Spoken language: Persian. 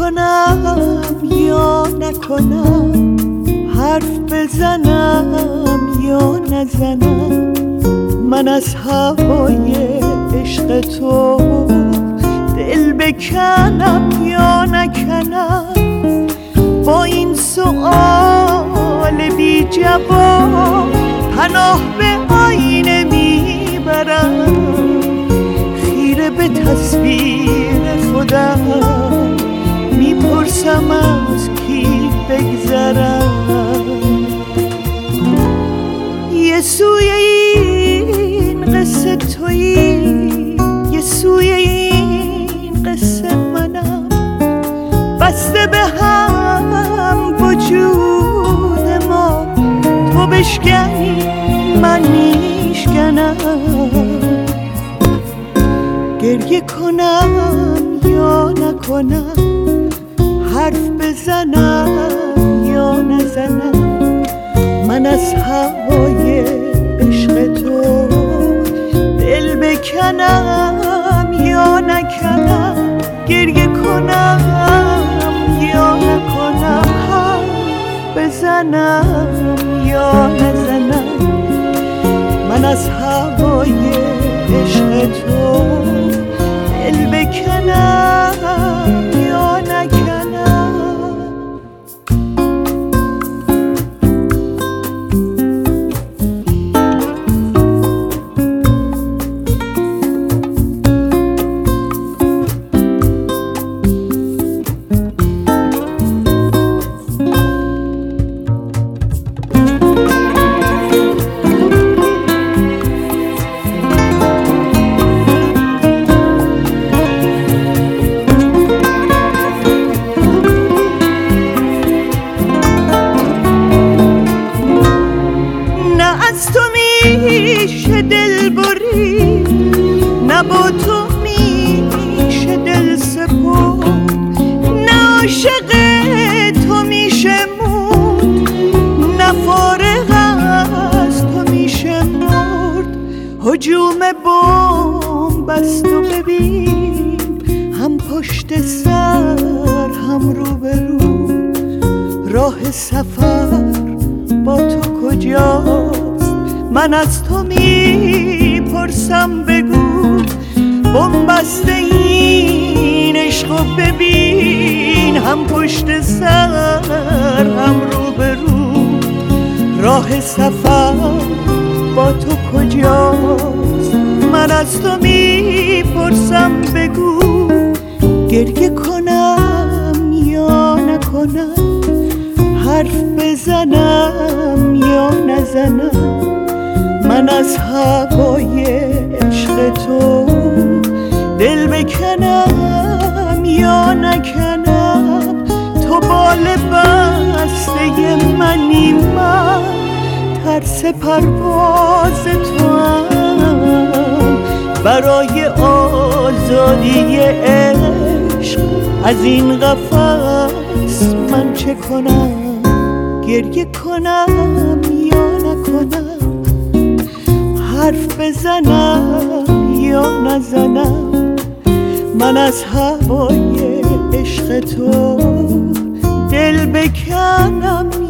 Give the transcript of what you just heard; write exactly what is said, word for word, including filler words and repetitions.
کنم یا نکنم، حرف بزنم یا نزنم، من از هوای عشق تو دل بکنم یا نکنم. با این سؤال بی جواب پناه به آینه میبرم، خیره به تصویر خودم میپرسم از کی بگذرم. یه سوی این قصه تویی، یه سوی این قصه منم، بسته به هم وجود ما، تو بشکنی من میشکنم. گریه کنم یا نکنم، حرف بزنم یا نزنم، من از هوای عشق تو دل بکنم یا نکنم. گریه کنم یا نکنم، حرف بزنم یا نزنم، من از هوای عشق تو دل بکنم یا نکنم. از تو میشه دل بری، نه با تو میشه دل سپرد، نه عاشق تو میشه موند، نه فارغ از تو میشه مرد. هجوم بمب است و ببین، هم پشت سر هم روبرو، راه سفر با تو کجاست؟ من از تو میپرسم بگو، بنبسته این عشق و ببین، هم پشت سر هم روبرو، راه سفر با تو کجاست؟ من از تو میپرسم بگو. گریه کنم یا نکنم، حرف بزنم یا نزنم، من از هوای عشق تو دل بکنم یا نکنم. تو بال بسته منی، من ترس پرواز تو هم، برای آزادی عشق از این قفس من چه کنم؟ گریه کنم یا نکنم، حرف بزنم یا نزنم، من از هوای عشق تو دل بکنم